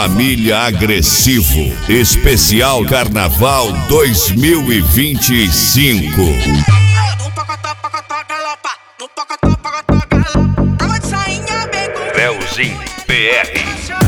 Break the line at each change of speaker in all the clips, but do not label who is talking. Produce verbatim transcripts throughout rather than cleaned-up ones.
Família Agressivo, especial Carnaval dois mil e vinte e cinco. Leozinho P R.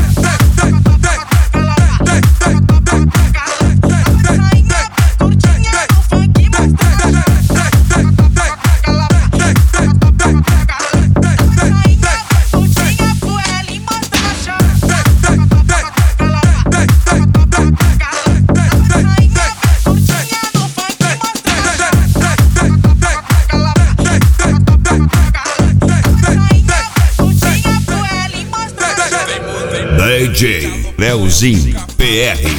D J Leozinho P R.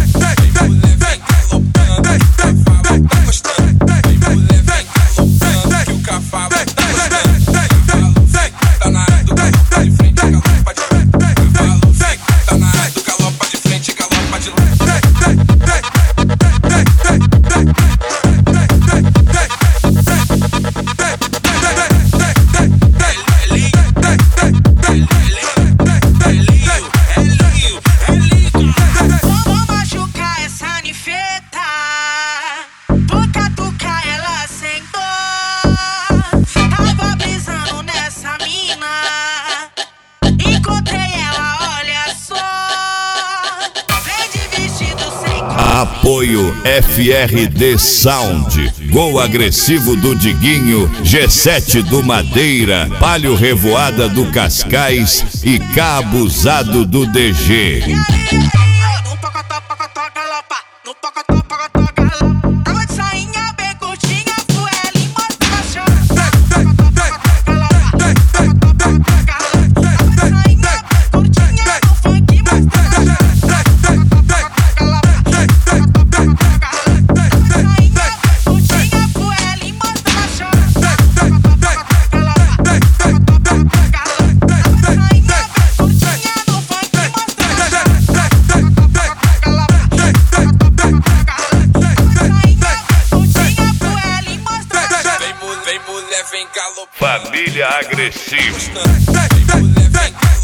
Apoio F R D Sound, Gol Agressivo do Diguinho, G sete do Madeira, Palio Revoada do Cascais e K Abusado do D G. Família Agressiva.